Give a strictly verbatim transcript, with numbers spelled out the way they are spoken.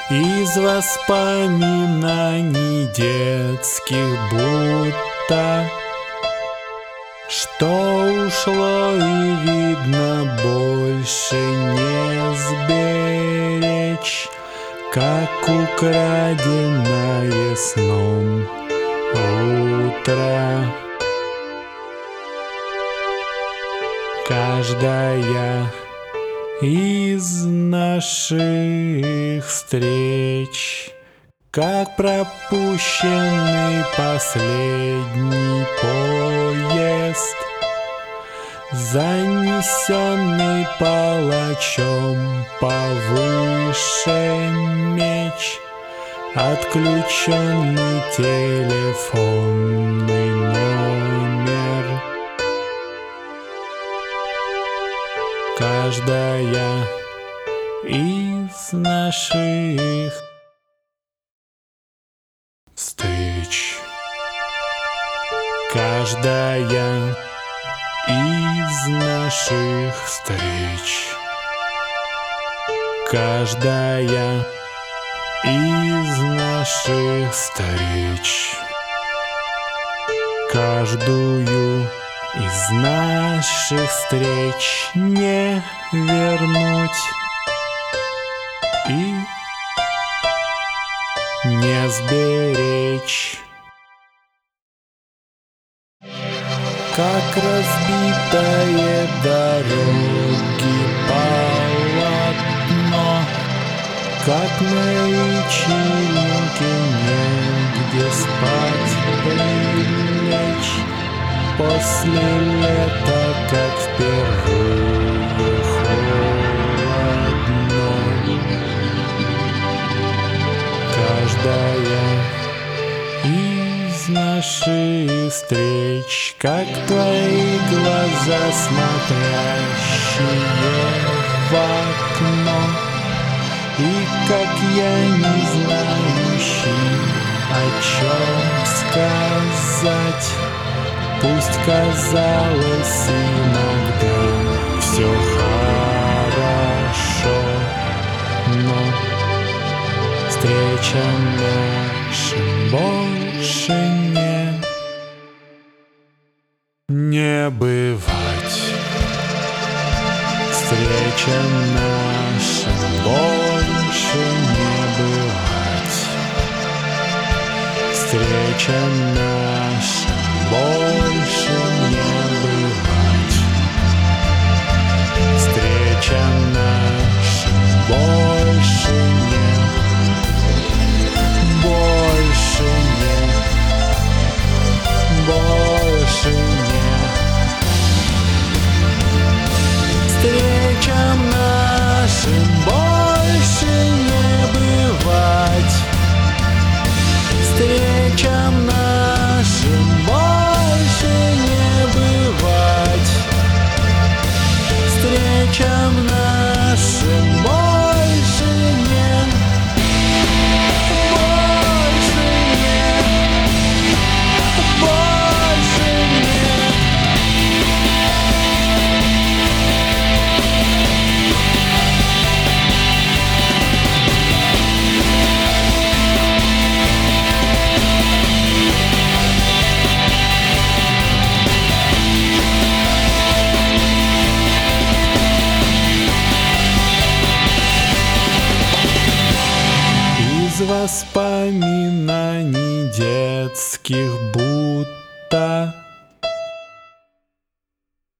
Из воспоминаний детских будто что ушло и видно больше не сберечь, как украденное сном утро. Каждая из наших встреч, как пропущенный последний поезд, занесенный палачом повыше меч, отключенный телефонный номер. Каждая из наших встреч, каждая из наших встреч, каждая из наших встреч, каждую из наших встреч не вернуть и не сберечь. Как разбитое дороги полотно, как на вечеринке негде спать прилечь, после лета, как впервые холодно. Каждая из наших встреч, как твои глаза, смотрящие в окно, и как я, не знающий, о чем сказать. Пусть казалось иногда все хорошо, но встречам нашим больше не не бывать. Встречам нашим больше не бывать. Встречам нашим больше не бывать. Встречам нашим больше не, больше не, больше не. Встречам нашим больше не бывать. Встречам нашим больше не бывать. Встречам нашим больше не, больше не, больше не. Из воспоминаний детских будь